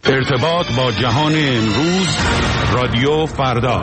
ارتباط با جهان امروز، رادیو فردا.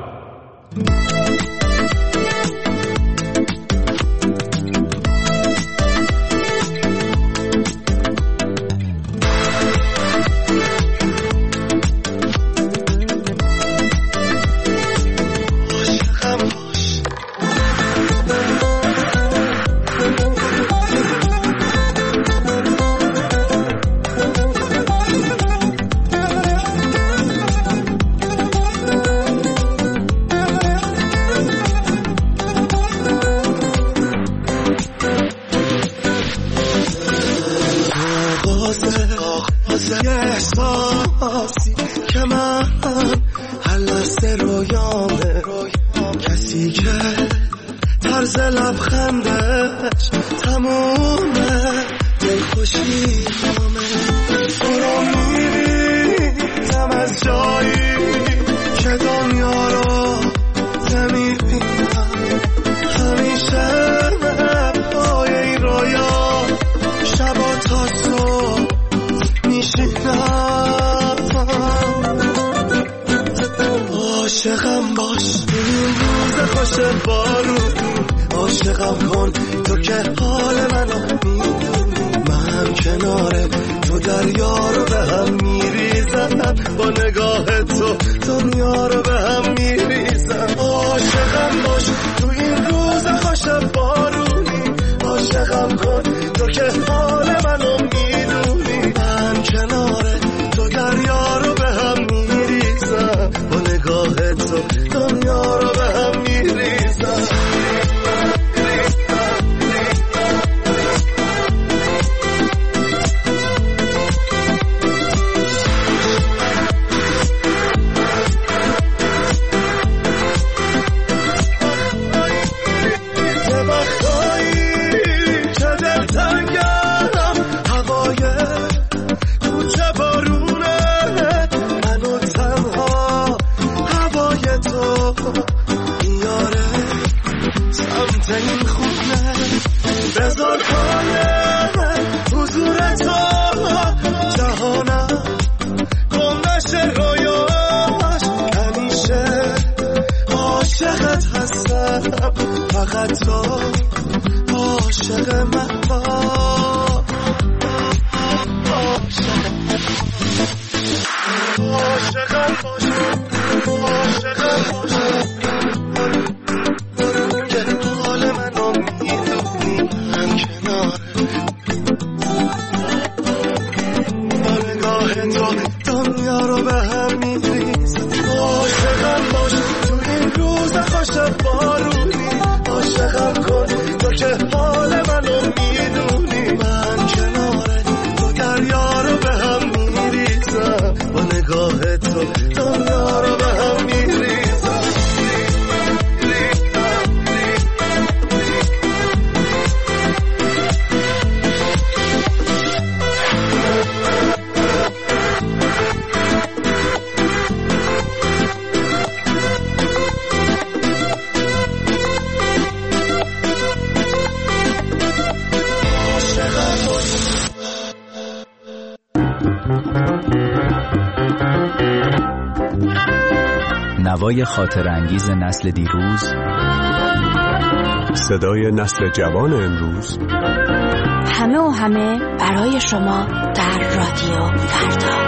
احساسی که من هر لحظه رویامه، کسی که طرز لبخندش تمومه دلخوشی همه برو میریزم از جایی که دنیا رو نمیبینم، همیشه پای این رویا شبا تا صبح عاشقم باش این روز خوش بارونی، عاشقم کن تو که حال منو میدونی، من کنار تو دریا رو به هم میریزم، با نگاه تو دنیا رو به هم میریزم. عاشقم باش تو این روز خوش بارونی، عاشقم کن تو که حال منو میدونی، من کنار تو دریا رو به هم میریزم، با نگاه تو دنیا رو به هم میریزم. فقط تو عاشق من باش، عاشقم باش، عاشقم باش، که حال منو میدونی، من کناره با نگاه تو دنیا رو به هم میریزم. عاشقم باش تو این روز خوش بارونی، عاشقم کن تو که حال منو میدونی، من کناره تو دریا رو به هم میریزم، با نگاه تو دنیا رو به هم میریزم. نوای خاطر انگیز نسل دیروز، صدای نسل جوان امروز، همه و همه برای شما در رادیو فردا.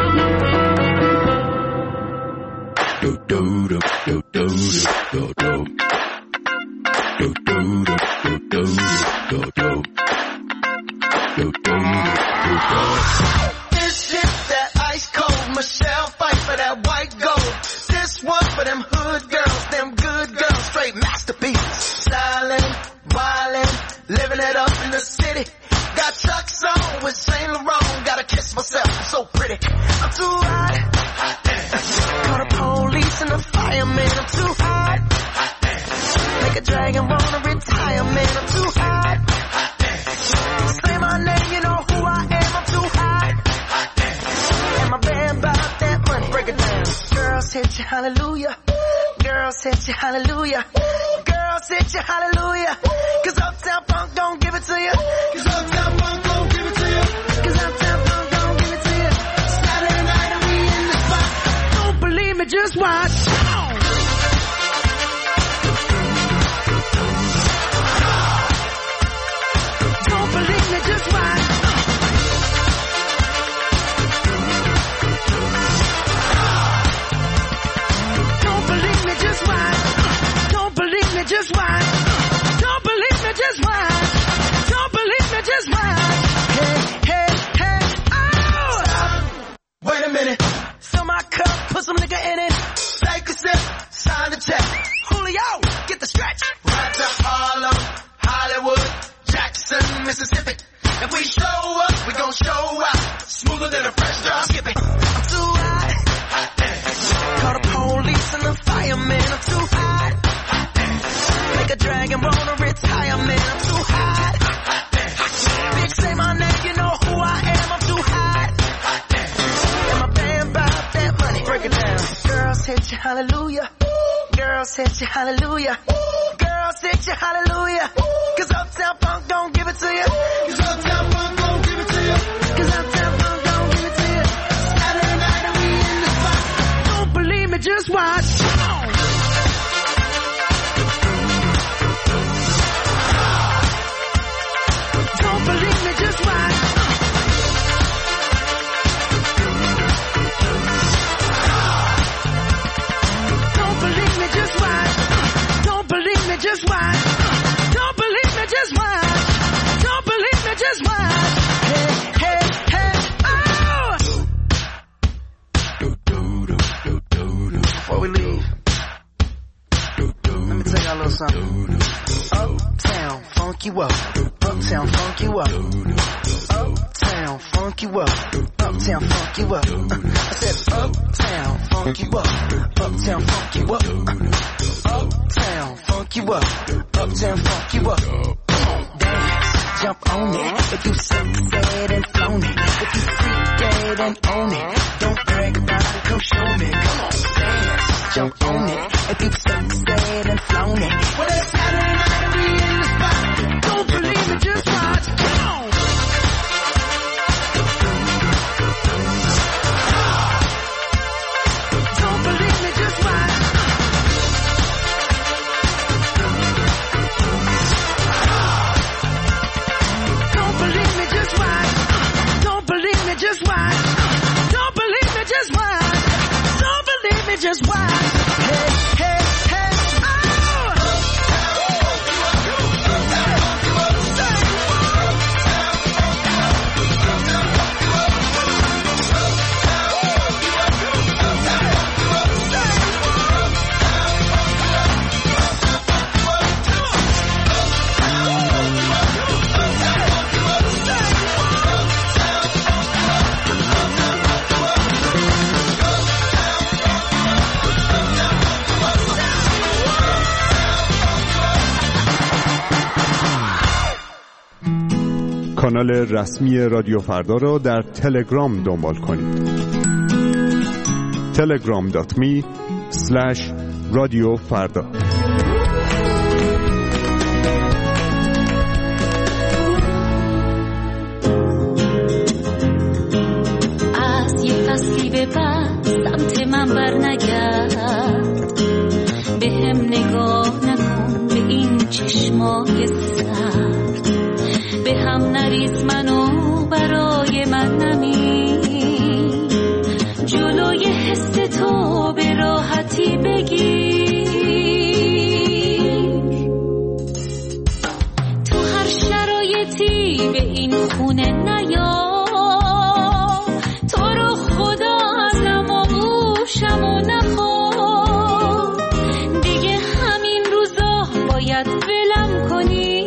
This hit that ice cold Michelle fight for that white gold. This one for them hood girls, them good girls, straight masterpieces. Stylin', wildin', living it up in the city. Got Chuck's on with Saint Laurent, gotta kiss myself, I'm so pretty. I'm too hot, call the police and the fireman, I'm too hot. Make a dragon wanna retire, man, I'm too hot. Say my name, you know who I am, I'm too hot. And my band bought that money, break it down. Girls hit you, hallelujah. Girls hit you, hallelujah. Girls hit you, hallelujah. Cause Uptown Funk don't give it to you. Cause Uptown Funk don't give it to you. Cause Uptown Funk don't give it to you. Saturday smoother than a fresh drop. Skip it. I'm too hot. Call the police and the fireman. I'm too hot. Make a dragon wanna retire, man. I'm too hot. Bitch, say my name, you know who I am. I'm too hot. And my band bought that money. Break it down. Girls hit you, hallelujah. Girls hit you, hallelujah. Girls hit you, hallelujah. Cause Uptown Funk don't give it to you. Cause Uptown Funk don't give it to you. Cause Uptown Funk don't give it to you. Saturday night and we in the spot. Don't believe me, just watch. Don't believe me, just watch. Don't believe me, just watch. Don't believe me, just watch. Don't believe me, just watch. Don't believe me, just watch. Hey, hey, hey, oh! Before we leave, let me tell y'all a little something. Uptown, funk you up. Uptown, funk you up. Uptown, funk you up. Uptown, funk you up. I said uptown, funk you up. Uptown, funk you up. Uptown, funk you up. Uptown, funk you up. Dance, jump on it. If you sunset and flown it. If you freak dead and own it. Don't brag about it, come show me. Come on, dance, jump on it. If you sunset and flown it. Well, it's Saturday night and we in the spot. Don't believe it, just watch. Come on. Don't believe me, just watch. Don't believe me, just watch. Don't believe me, just watch. Don't believe me, just watch. Don't believe me, just watch. Hey, hey, hey, oh! کانال رسمی رادیو فردا را در تلگرام دنبال کنید. telegram.me/رادیوفردا. از یه فصلی به بعد سمت من بر نگرد، به هم نگاه نکن به این چشمای سرد، به هم نریز منو برای من نمی، جلوی حس تو به راحتی بگیر، تو هر شرایطی به این خونه نیا، تو رو خدا ازم آغوشم و نخواه، دیگه همین روزا باید ولم کنی،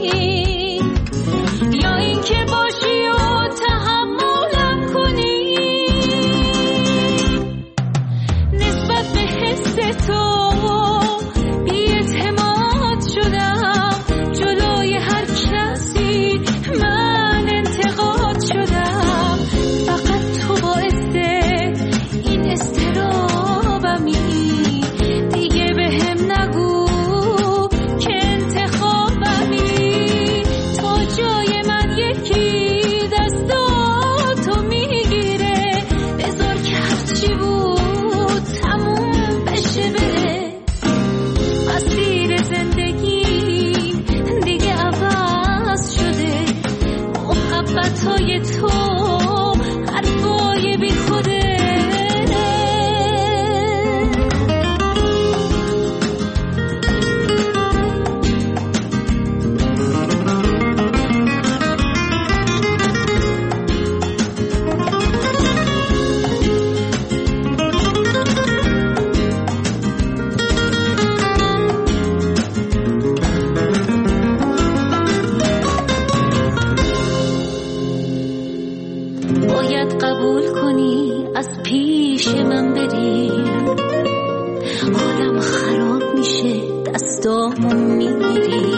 قبول کنی از پیش من بری، حالم خراب میشه دستامو میگیری،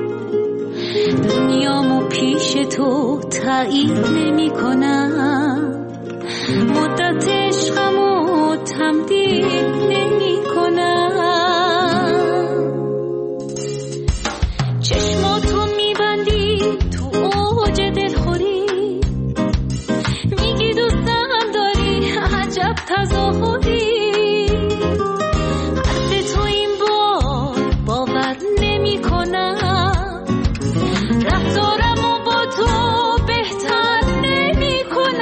دنیامو پیش تو تایید نمی کنم، مدت عشقمو تمدید نمی کنم. چشماتو میبندی تو اوج دلخوری، میگی دوستم داری عجب تظاهری، حرف تو این بار باور نمی کنم، رفتارمو با تو بهتر نمی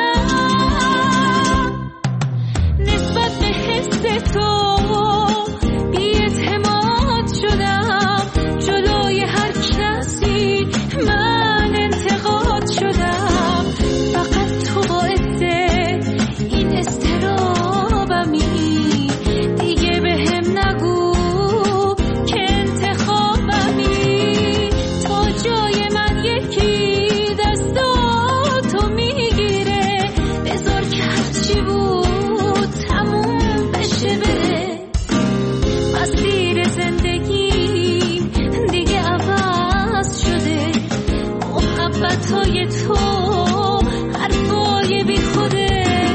کنم. نسبت به حس تو بی اعتماد شدم، جلوی هر کسی من انتقاد شدم، فقط تو باعث این استرابمی، دیگه بهم نگو که انتخابمی، تا جای من یکی دستاتو میگیره، بذار که هرچی بود تموم بشه بره، مسیر زندگیم دیگه عوض شده، محبتهای تو حرفای بی خوده.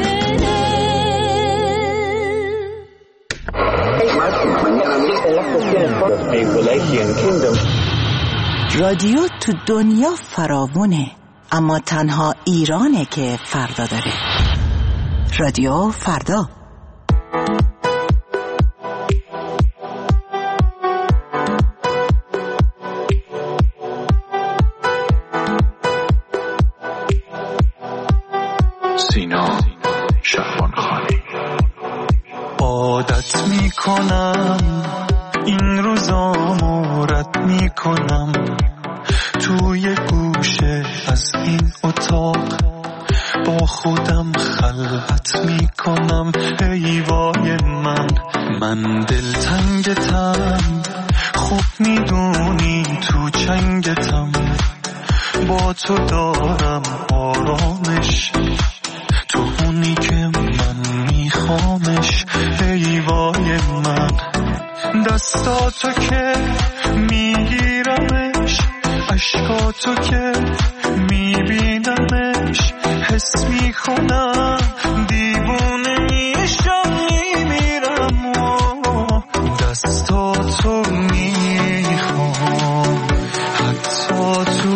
رادیو تو دنیا فراوونه، اما تنها ایرانه که فردا داره. رادیو فردا. سینا شعبانخانی. عادت میکنم این روزامو رد میکنم، توی گوشه از این اتاق با خودم خلوت میکنم. ای وای من دلتنگتم، خوب میدونی تو چنگتم، با تو دارم آرامش، تو اونی که من میخوامش. ای وای من دستاتو که میگیرمش، عشقاتو که میبینمش، حس میکنم دیوونه میشم میمیرم، دستاتو میخوام حتی تو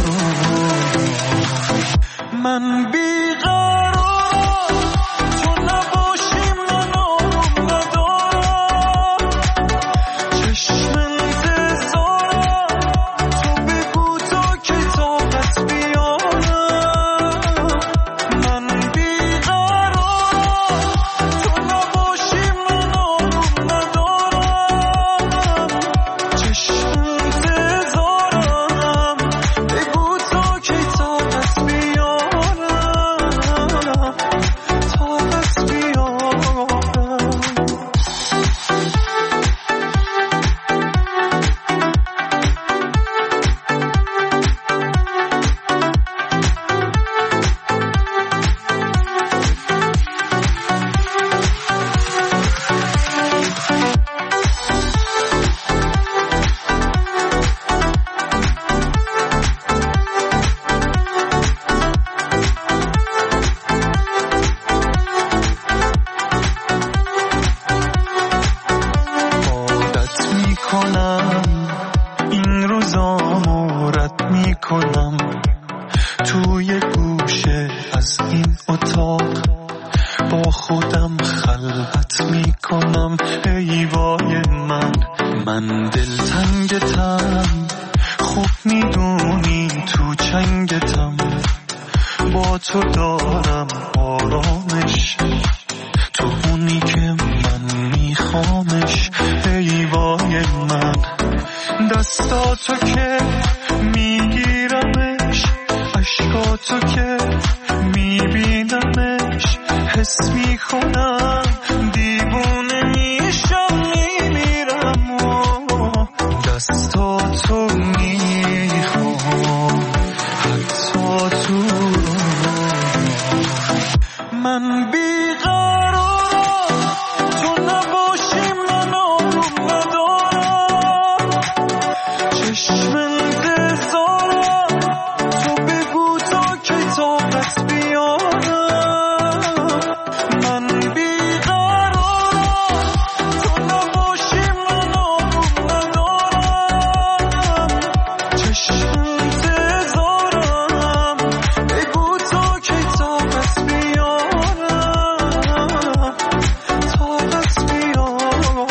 من بیقرارم، تو نباشی من آروم ندارم، چشم انتظارم، تو بگو تا که طاقت بیارم. من بیقرارم، تو نباشی من آروم ندارم، چشم انتظارم، بگو تا که طاقت بیارم، طاقت بیارم. عادت میکنم این روزامو رد میکنم، توی گوشه از این اتاق با خودم خلوت میکنم. ای وای من دلتنگتم، خوب میدونی تو چنگتم، با تو دارم آرامش، تو اونی که من میخوامش. ای وای من دستاتو که میگیرمش، عشقاتو که میبینمش، حس میکنم دیوونه میشم میمیرم، دستاتو میخوام حتی تو من من بیقرارم تو نباشی من آروم ندارم چشم انتظارم تو بگو تا که طاقت بیارم من بیقرارم تو نباشی من آروم ندارم چشم انتظارم بگو تا که طاقت بیارم طاقت بیارم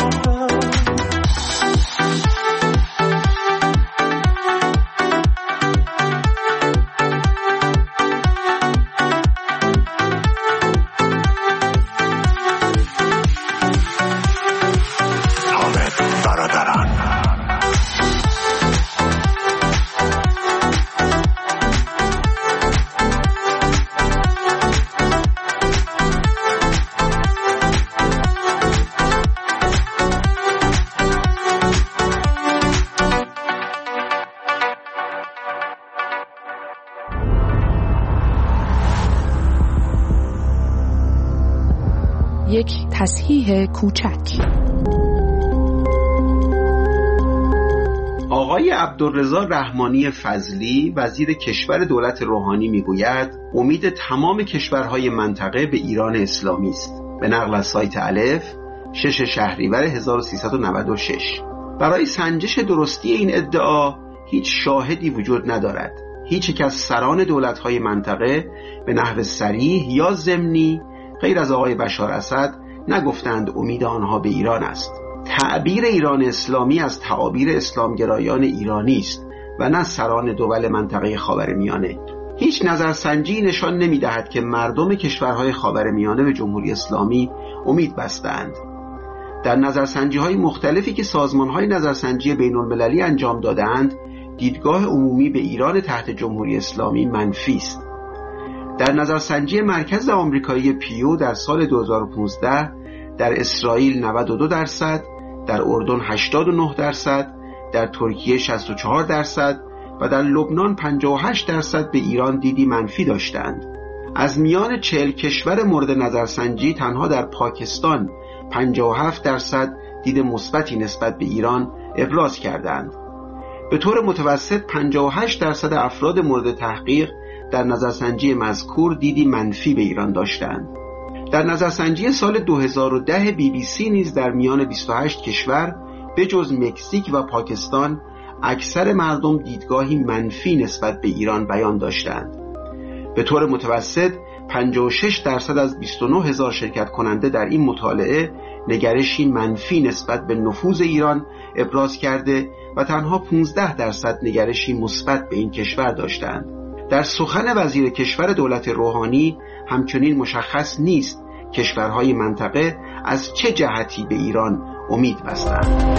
یک تصحیح کوچک. آقای عبدالرضا رحمانی فضلی وزیر کشور دولت روحانی میگوید امید تمام کشورهای منطقه به ایران اسلامی است. به نقل از سایت الف 6 شهریور 1396. برای سنجش درستی این ادعا هیچ شاهدی وجود ندارد. هیچ یک از سران دولت‌های منطقه به نحو صریح یا ضمنی غیر از آقای بشار اسد نگفتند امید آنها به ایران است. تعبیر ایران اسلامی از تعابیر اسلامگرایان ایرانی است و نه سران دول منطقه خاورمیانه. هیچ نظرسنجی نشان نمی‌دهد که مردم کشورهای خاورمیانه به جمهوری اسلامی امید بستند. در نظرسنجی‌های مختلفی که سازمان‌های نظرسنجی بین‌المللی انجام دادند، دیدگاه عمومی به ایران تحت جمهوری اسلامی منفی است. در نظرسنجی مرکز آمریکایی پیو در سال 2015 در اسرائیل 92%، در اردن 89%، در ترکیه 64% و در لبنان 58% به ایران دیدی منفی داشتند. از میان 40 کشور مورد نظرسنجی تنها در پاکستان 57% دید مثبتی نسبت به ایران ابراز کردند. به طور متوسط 58% افراد مورد تحقیق در نظرسنجی مذکور دیدی منفی به ایران داشتند. در نظرسنجی سال 2010 BBC نیز در میان 28 کشور به جز مکزیک و پاکستان اکثر مردم دیدگاهی منفی نسبت به ایران بیان داشتند. به طور متوسط 56% از 29,000 شرکت کننده در این مطالعه نگرشی منفی نسبت به نفوذ ایران ابراز کرده و تنها 15% نگرشی مثبت به این کشور داشتند. در سخن وزیر کشور دولت روحانی همچنین مشخص نیست کشورهای منطقه از چه جهتی به ایران امید بستند.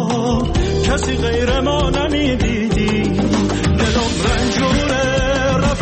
کسی غیر ما نمیدیدی دلم رنجوره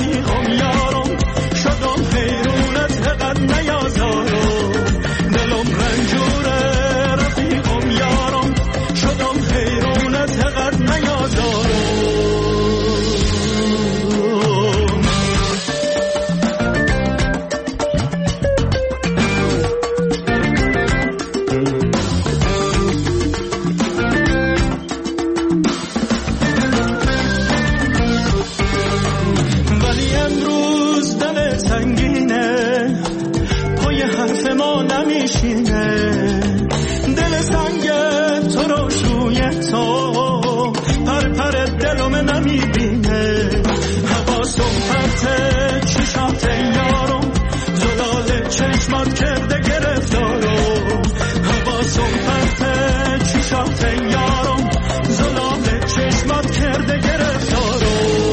امروز دل سنگینه، پای حرف ما نمیشینه، دل سنگ تو رو شوی تو پر دلم نمیبینه، حواسم پرته چشات یارم، زلال چشمات کرده گرفتارم، حواسم پرته چشات یارم، زلال چشمات کرده گرفتارم.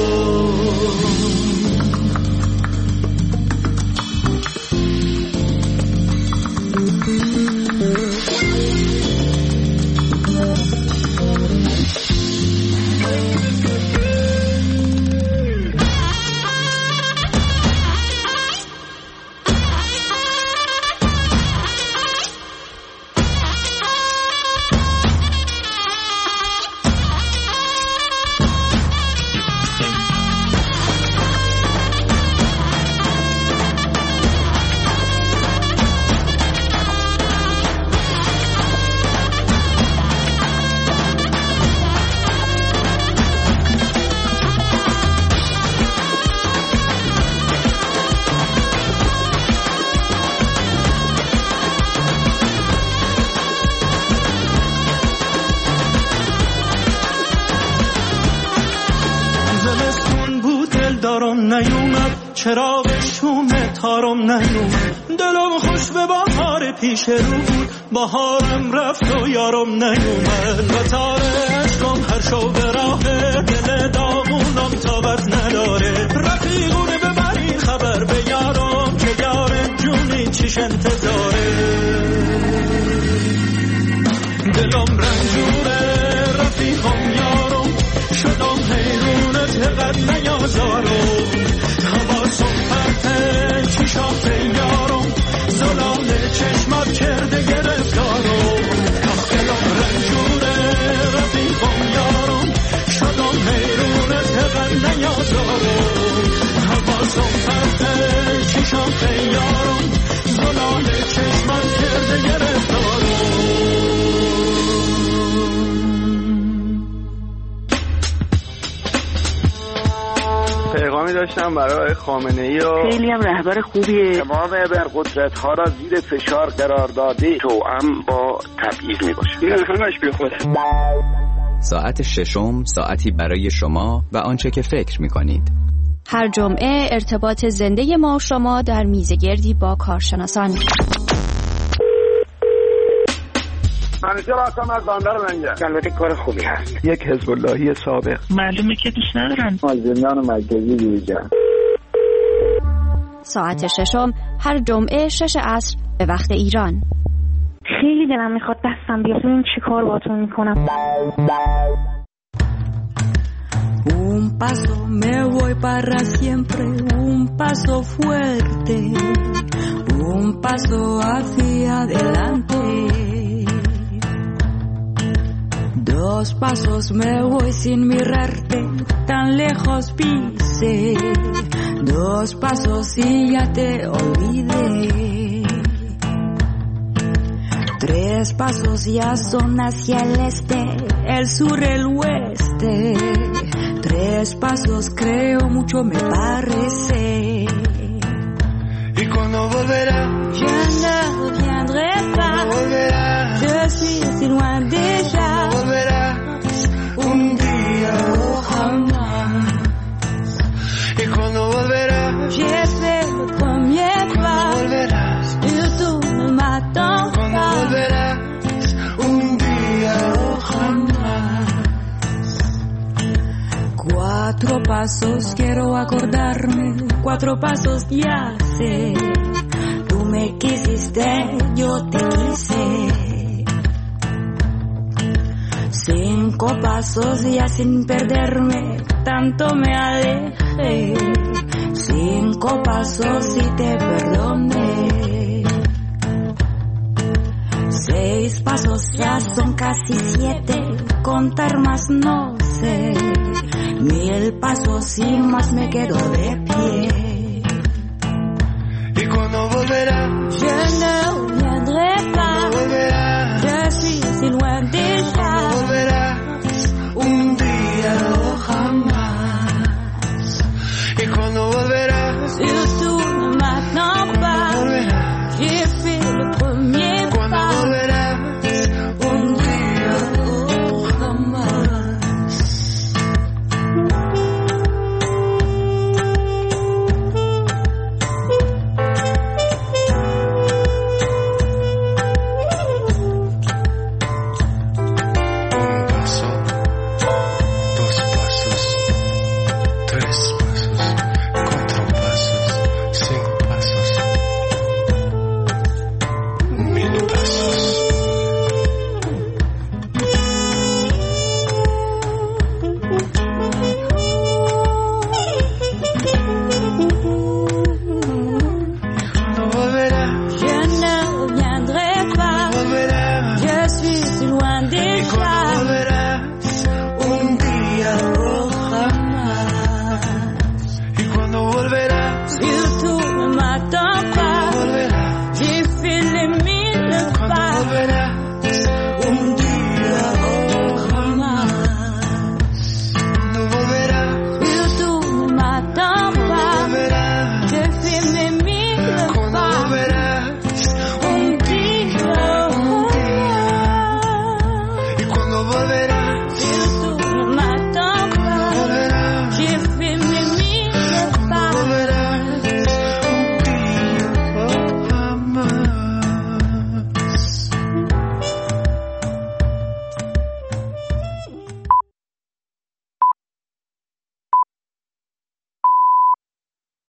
چراغ شوم تارم نیومد، دلم خوش به بهار پیش رو بود، بهارم رفت و یارم نیومد، و تار عشقم هر شو به راه دل داغونم تابت نداره، رفیقونه ببری خبر به یارم که یارم جونی چیش انتظاره، دلم رنجوره رفیقم یارم، شدم حیرونت قد نیازارم، حواسم پرته چشات یارم، زلال چشمات کرده گرفتارم، دلم رنجوره رفیقم یارم، شدم حیرونت قد نیازارم، حواسم پرته چشات یارم، زلال چشمات کرده گرفتارم. پیغامی داشتم برای خامنه‌ای و خیلی هم رهبر خوبیه، تمام ابرقدرت‌ها را زیر فشار قرار داده، توأم با تبعیض میباشه، این همش بی خوده. ساعت ششم، ساعتی برای شما و آنچه که فکر می‌کنید. هر جمعه ارتباط زنده ما و شما در میزگردی با کارشناسان. منیجر هستم از بندر منگه. البته کار خوبی هست. یک حزب اللهی سابق. معلومه که دوست ندارن. از زندان مرکزی دیجا. ساعت ششم هر جمعه 6 عصر به وقت ایران. خیلی دلم میخواد دستم بیاد ببینم چی کار باهاتون میکنم. Un paso me voy para siempre, un paso fuerte, un paso hacia adelante. Dos pasos me voy sin mirarte, tan lejos pise. Dos pasos y ya te olvidé. Tres pasos ya son hacia el este, el sur, el oeste. Tres pasos creo mucho me parece. ¿Y cuando volverá? Je ne reviendrai pas. Volverás. Je suis si loin déjà. Volverás un día o jamás. ¿Y cuando volverás? J'ai fait le premier pas. Volverás. Y tú ne m'attends pas. Cuando volverás un día o jamás. Cuatro pasos quiero acordarme, cuatro pasos ya sé. Tú me quisiste, yo te quise. Cinco pasos ya sin perderme, tanto me alejé. Cinco pasos y te perdoné. Seis pasos ya son casi 7, contar más no sé. 1000 pasos y más me quedo de pie.